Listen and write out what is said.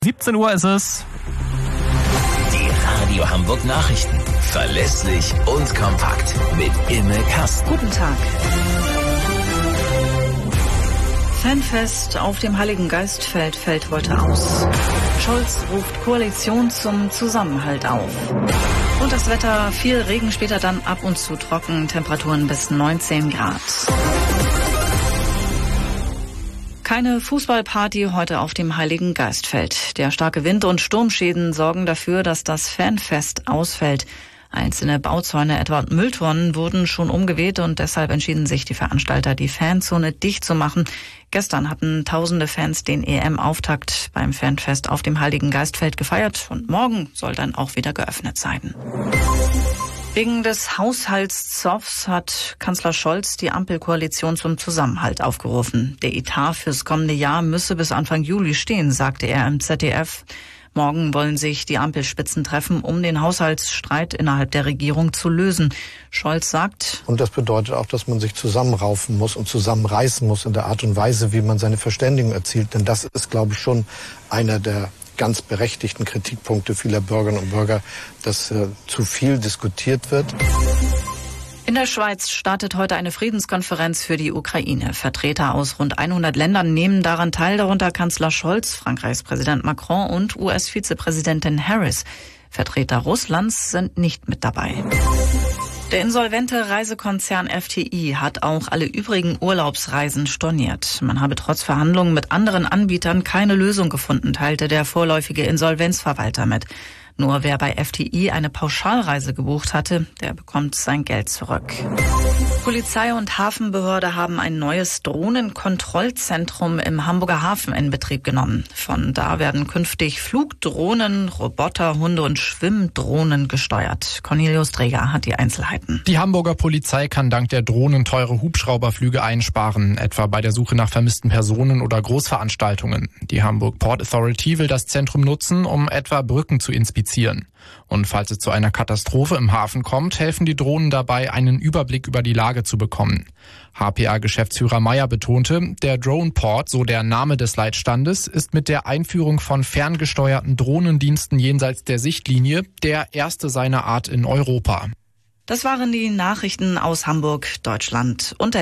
17 Uhr ist es. Die Radio Hamburg Nachrichten. Verlässlich und kompakt. Mit Imme Kasten. Guten Tag. Fanfest auf dem Heiligen Geistfeld fällt heute aus. Scholz ruft Koalition zum Zusammenhalt auf. Und das Wetter, viel Regen, später dann ab und zu trocken, Temperaturen bis 19 Grad. Keine Fußballparty heute auf dem Heiligen Geistfeld. Der starke Wind und Sturmschäden sorgen dafür, dass das Fanfest ausfällt. Einzelne Bauzäune, etwa Mülltonnen, wurden schon umgeweht und deshalb entschieden sich die Veranstalter, die Fanzone dicht zu machen. Gestern hatten tausende Fans den EM-Auftakt beim Fanfest auf dem Heiligen Geistfeld gefeiert und morgen soll dann auch wieder geöffnet sein. Wegen des Haushaltszoffs hat Kanzler Scholz die Ampelkoalition zum Zusammenhalt aufgerufen. Der Etat fürs kommende Jahr müsse bis Anfang Juli stehen, sagte er im ZDF. Morgen wollen sich die Ampelspitzen treffen, um den Haushaltsstreit innerhalb der Regierung zu lösen. Scholz sagt: Und das bedeutet auch, dass man sich zusammenraufen muss und zusammenreißen muss in der Art und Weise, wie man seine Verständigung erzielt. Denn das ist, glaube ich, schon einer der ganz berechtigten Kritikpunkte vieler Bürgerinnen und Bürger, dass zu viel diskutiert wird. In der Schweiz startet heute eine Friedenskonferenz für die Ukraine. Vertreter aus rund 100 Ländern nehmen daran teil, darunter Kanzler Scholz, Frankreichs Präsident Macron und US-Vizepräsidentin Harris. Vertreter Russlands sind nicht mit dabei. Der insolvente Reisekonzern FTI hat auch alle übrigen Urlaubsreisen storniert. Man habe trotz Verhandlungen mit anderen Anbietern keine Lösung gefunden, teilte der vorläufige Insolvenzverwalter mit. Nur wer bei FTI eine Pauschalreise gebucht hatte, der bekommt sein Geld zurück. Polizei und Hafenbehörde haben ein neues Drohnenkontrollzentrum im Hamburger Hafen in Betrieb genommen. Von da werden künftig Flugdrohnen, Roboter, Hunde und Schwimmdrohnen gesteuert. Cornelius Dreger hat die Einzelheiten. Die Hamburger Polizei kann dank der Drohnen teure Hubschrauberflüge einsparen, etwa bei der Suche nach vermissten Personen oder Großveranstaltungen. Die Hamburg Port Authority will das Zentrum nutzen, um etwa Brücken zu inspizieren. Und falls es zu einer Katastrophe im Hafen kommt, helfen die Drohnen dabei, einen Überblick über die Lage zu bekommen. HPA-Geschäftsführer Meyer betonte, der Droneport, so der Name des Leitstandes, ist mit der Einführung von ferngesteuerten Drohnendiensten jenseits der Sichtlinie der erste seiner Art in Europa. Das waren die Nachrichten aus Hamburg, Deutschland und